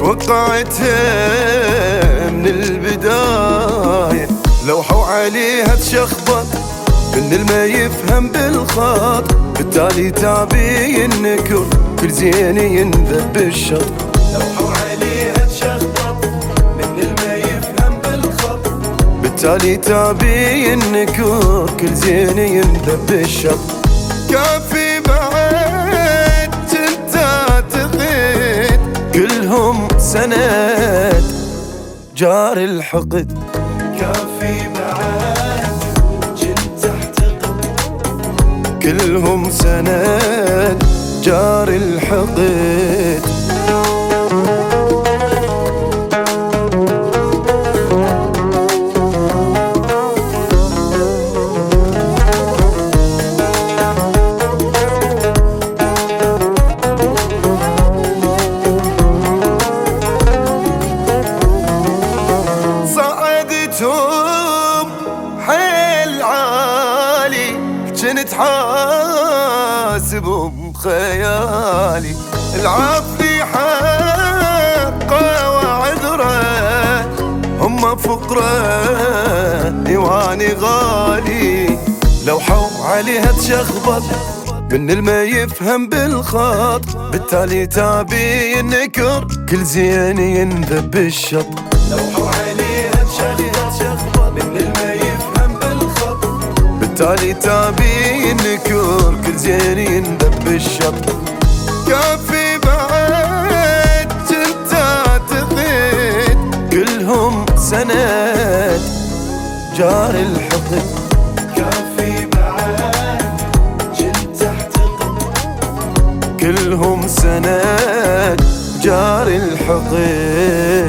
وقعتها من البداية، لوحوا عليها تشخبط من الما يفهم بالخط، بالتالي تعبي النكر كل زين ينذب بالشط. لوحوا عليها تشخبط من الما يفهم بالخط، بالتالي تعبي النكر كل زين ينذب بالشط. كافي بعد جنت اعتقد كلهم سند جار الحقد. كافي بعد جنت اعتقد كلهم سند جار الحقد. صعدتهم حيل عالي جنت حاسبهم خيالي، العفري حقه وعذره هم فقره ديواني غالي. لوحوا عليها تشخبط من الما يفهم بالخط، بالتالي تعبي النكر كل زين ينذب بالشط. لوحوا عليها تشخبط من الما يفهم بالخط، بالتالي تعبي النكر كل زين ينذب بالشط. كافي بعد جنت اعتقد كلهم سند جار الحقد. كافي بعد جنت اعتقد كلهم سند جار الحقد.